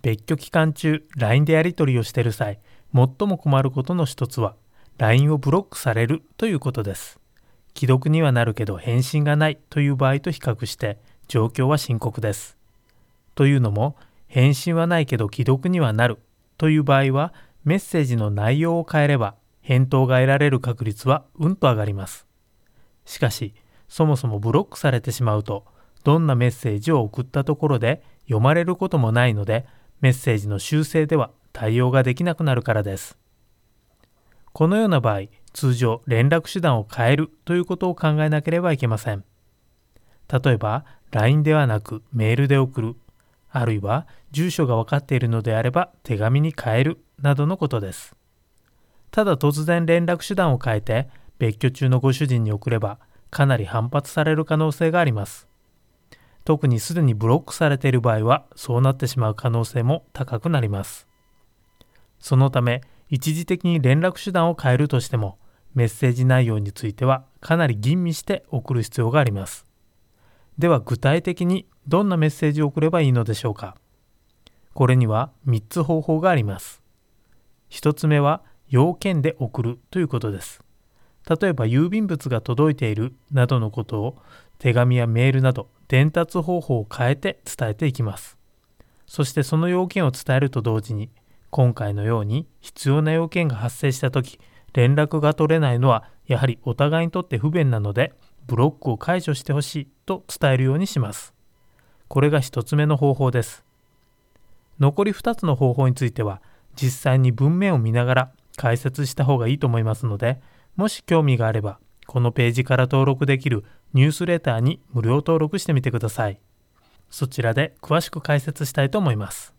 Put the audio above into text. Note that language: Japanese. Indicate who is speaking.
Speaker 1: 別居期間中 LINE でやり取りをしている際、最も困ることの一つは LINE をブロックされるということです。既読にはなるけど返信がないという場合と比較して状況は深刻です。というのも、返信はないけど既読にはなるという場合は、メッセージの内容を変えれば返答が得られる確率はうんと上がります。しかし、そもそもブロックされてしまうと、どんなメッセージを送ったところで読まれることもないので、メッセージの修正では対応ができなくなるからです。このような場合、通常連絡手段を変えるということを考えなければいけません。例えば、LINE ではなくメールで送る、あるいは住所が分かっているのであれば手紙に変えるなどのことです。ただ突然連絡手段を変えて別居中のご主人に送ればかなり反発される可能性があります。特にすでにブロックされている場合はそうなってしまう可能性も高くなります。そのため一時的に連絡手段を変えるとしてもメッセージ内容についてはかなり吟味して送る必要があります。では具体的にどんなメッセージを送ればいいのでしょうか。これには3つ方法があります。1つ目は要件で送るということです。例えば郵便物が届いているなどのことを手紙やメールなど伝達方法を変えて伝えていきます。そしてその要件を伝えると同時に、今回のように必要な要件が発生したとき連絡が取れないのはやはりお互いにとって不便なので、ブロックを解除してほしいと伝えるようにします。これが1つ目の方法です。残り2つの方法については実際に文面を見ながら解説した方がいいと思いますので、もし興味があればこのページから登録できるニュースレターに無料登録してみてください。そちらで詳しく解説したいと思います。